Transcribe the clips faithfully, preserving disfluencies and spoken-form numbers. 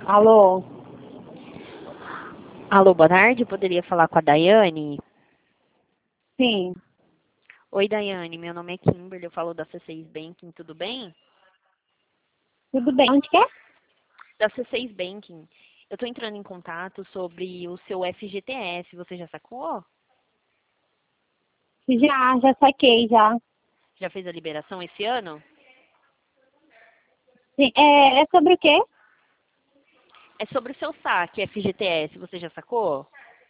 Alô? Alô, boa tarde. Poderia falar com a Daiane? Sim, Oi, Daiane. Meu nome é Kimberly. Eu falo da C seis Banking. Tudo bem? tudo bem. Onde que é? Da C seis Banking. Eu estou entrando em contato sobre o seu F G T S. Você já sacou? Já, já saquei, já. Já fez a liberação esse ano? Sim, é, é sobre o quê? É sobre o seu saque F G T S. Você já sacou?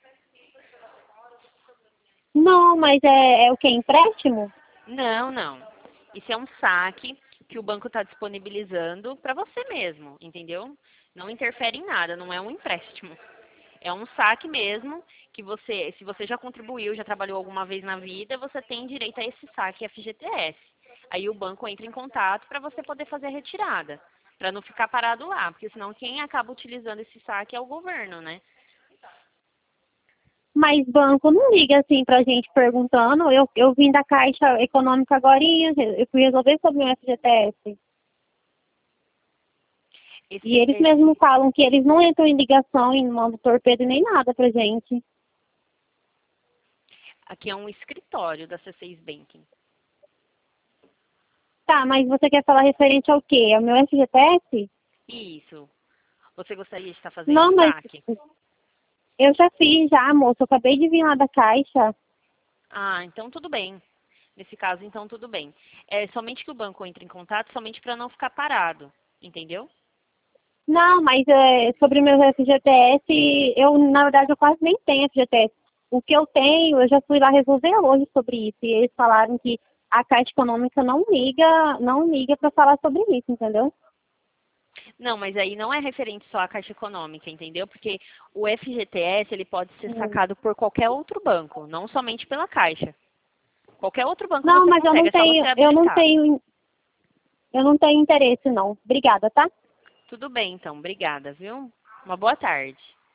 Não, mas é, é o quê? Empréstimo? Não, não. Isso é um saque que o banco está disponibilizando para você mesmo, entendeu? Não interfere em nada, não é um empréstimo. É um saque mesmo que você, se você já contribuiu, já trabalhou alguma vez na vida, você tem direito a esse saque F G T S. Aí o banco entra em contato para você poder fazer a retirada, para não ficar parado lá, porque senão quem acaba utilizando esse saque é o governo, né? Mas banco não liga assim pra gente perguntando. Eu, eu vim da Caixa Econômica agorinha, eu fui resolver sobre o F G T S. E Esse, eles mesmos esse, falam que eles não entram em ligação e não mandam torpedo nem nada pra gente. aqui é um escritório da C seis Banking. Tá, mas você quer falar referente ao quê? Ao meu F G T S? Isso. Você gostaria de estar fazendo Não, o mas saque? eu já fiz já, moço. Eu acabei de vir lá da Caixa. Ah, então tudo bem. Nesse caso, então tudo bem. É somente que o banco entre em contato, somente para não ficar parado, entendeu? Não, mas é, sobre o meu F G T S, eu, na verdade, eu quase nem tenho F G T S. O que eu tenho, eu já fui lá resolver hoje sobre isso. E eles falaram que a Caixa Econômica não liga, não liga para falar sobre isso, entendeu? Não, mas aí não é referente só à Caixa Econômica, entendeu? Porque o F G T S ele pode ser Hum. sacado por qualquer outro banco, não somente pela Caixa. Qualquer outro banco Não, você mas eu consegue, não é só você tenho, eu não habilitar. tenho, eu não tenho interesse, não. Obrigada, tá? Tudo bem, então. Obrigada, viu? Uma boa tarde.